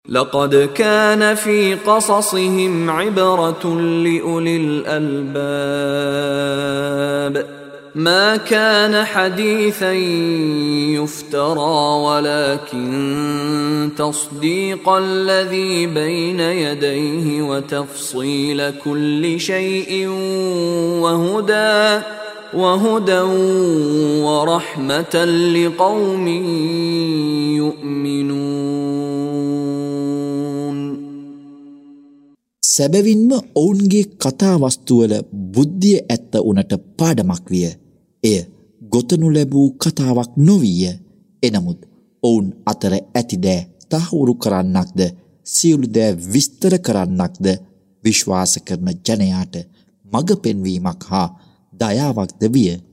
لقد كان في قصصهم عبرة لأولي الألباب ما كان حديثا يفترى ولكن تصديق الذي بين يديه وتفصيل كل شيء وهدى ورحمة لقوم يؤمنون. සැබවින්ම ඔවුන්ගේ කතා වස්තුවල බුද්ධිය ඇත්ත උනට පාඩමක් විය. එය ගොතනු ලැබූ කතාවක් නොවිය. එනමුත් ඔවුන් අතර ඇති දෑ තහවුරු කරන්නක්ද සියලු දෑ විස්තර කරන්නක්ද විශ්වාස කරන ජනයාට මඟ පෙන්වීමක් හා දයාවක්ද විය.